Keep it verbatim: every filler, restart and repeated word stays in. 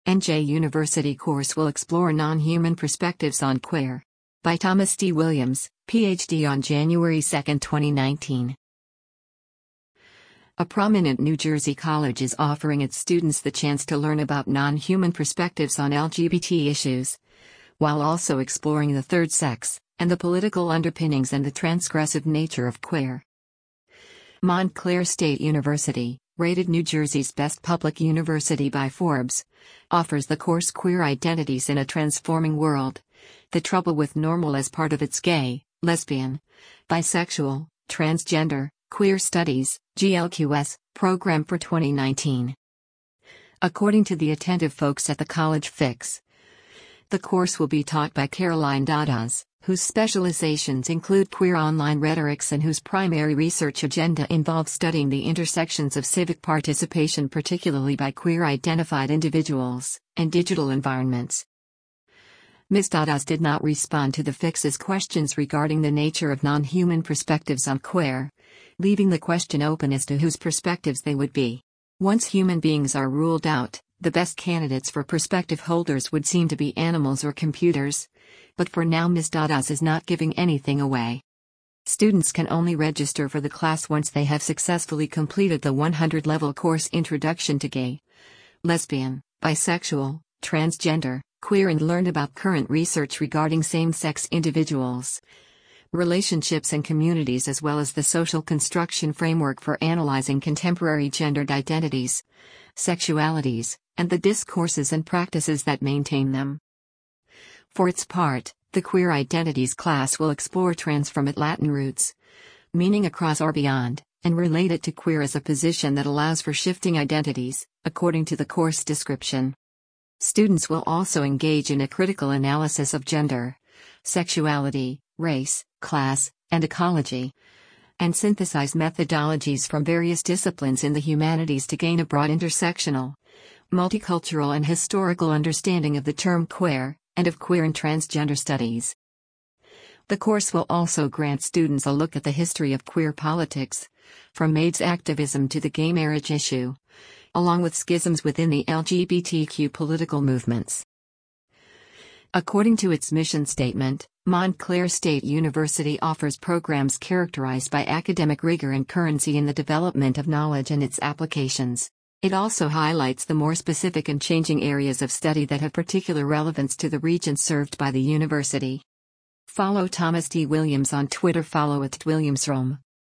N J University course will explore non-human perspectives on queer. By Thomas D. Williams, P H D on January second, twenty nineteen. A prominent New Jersey college is offering its students the chance to learn about non-human perspectives on L G B T issues, while also exploring the third sex, and the political underpinnings and the transgressive nature of queer. Montclair State University, rated New Jersey's best public university by Forbes, offers the course Queer Identities in a Transforming World: The Trouble with Normal as part of its gay, lesbian, bisexual, transgender, queer studies, G L Q S, program for twenty nineteen. According to the attentive folks at the College Fix, the course will be taught by Caroline Dadas, whose specializations include queer online rhetorics and whose primary research agenda involves studying the intersections of civic participation, particularly by queer-identified individuals, and digital environments. Miz Dadas did not respond to the Fix's questions regarding the nature of non-human perspectives on queer, leaving the question open as to whose perspectives they would be. Once human beings are ruled out, the best candidates for perspective holders would seem to be animals or computers, but for now Miz Dadas is not giving anything away. Students can only register for the class once they have successfully completed the one hundred level course Introduction to Gay, Lesbian, Bisexual, Transgender, Queer, and learned about current research regarding same-sex individuals, relationships and communities, as well as the social construction framework for analyzing contemporary gendered identities, sexualities, and the discourses and practices that maintain them. For its part, the Queer Identities class will explore trans from its Latin roots, meaning across or beyond, and relate it to queer as a position that allows for shifting identities, according to the course description. Students will also engage in a critical analysis of gender, sexuality, race, class, and ecology, and synthesize methodologies from various disciplines in the humanities to gain a broad intersectional, multicultural and historical understanding of the term queer, and of queer and transgender studies. The course will also grant students a look at the history of queer politics, from AIDS activism to the gay marriage issue, along with schisms within the L G B T Q political movements. According to its mission statement, Montclair State University offers programs characterized by academic rigor and currency in the development of knowledge and its applications. It also highlights the more specific and changing areas of study that have particular relevance to the region served by the university. Follow Thomas D. Williams on Twitter. Follow at WilliamsRome.